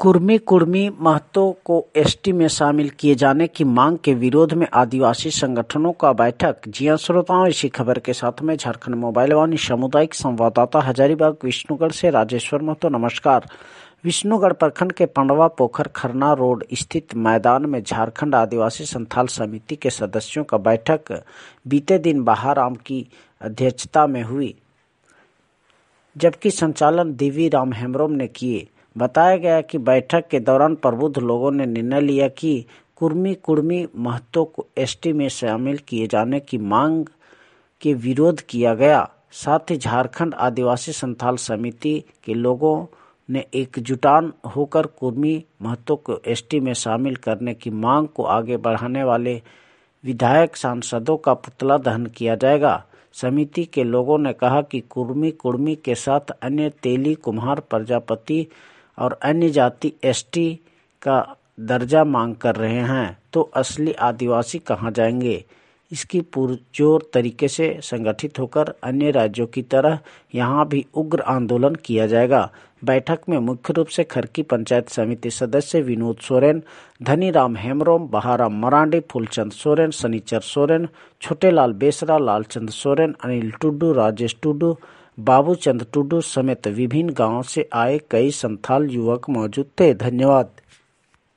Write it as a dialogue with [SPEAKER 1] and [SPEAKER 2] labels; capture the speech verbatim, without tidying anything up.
[SPEAKER 1] कुर्मी कुर्मी महतो को एसटी में शामिल किए जाने की मांग के विरोध में आदिवासी संगठनों का बैठक। जी हां श्रोताओं, इसी खबर के साथ में झारखंड मोबाइल वाणी सामुदायिक संवाददाता हजारीबाग विष्णुगढ़ से राजेश्वर महतो। नमस्कार। विष्णुगढ़ प्रखंड के पंडवा पोखर खरना रोड स्थित मैदान में झारखंड आदिवासी संथाल समिति के सदस्यों का बैठक बीते दिन बहाराम की अध्यक्षता में हुई, जबकि संचालन देवी राम हेम्ब्रोम ने किए। बताया गया कि बैठक के दौरान प्रबुद्ध लोगों ने निर्णय लिया कि कुर्मी कुर्मी महतो को एसटी में शामिल किए जाने की मांग के विरोध किया गया। साथ ही झारखंड आदिवासी संथाल समिति के लोगों ने एकजुटान होकर कुर्मी महतो को एसटी में शामिल करने की मांग को आगे बढ़ाने वाले विधायक सांसदों का पुतला दहन किया जाएगा। समिति के लोगों ने कहा कि कुर्मी कुर्मी के साथ अन्य तेली, कुम्हार, प्रजापति और अन्य जाति एसटी का दर्जा मांग कर रहे हैं, तो असली आदिवासी कहां जाएंगे। इसकी पुरजोर तरीके से संगठित होकर अन्य राज्यों की तरह यहां भी उग्र आंदोलन किया जाएगा। बैठक में मुख्य रूप से खरकी पंचायत समिति सदस्य विनोद सोरेन, धनीराम हेम्ब्रोम, बहाराम मरांडी, फूलचंद सोरेन, शनिचर सोरेन, छोटेलाल बेसरा, लालचंद सोरेन, अनिल टुडू, राजेश टुडू, बाबूचंद टुडू समेत विभिन्न गांवों से आए कई संथाल युवक मौजूद थे। धन्यवाद।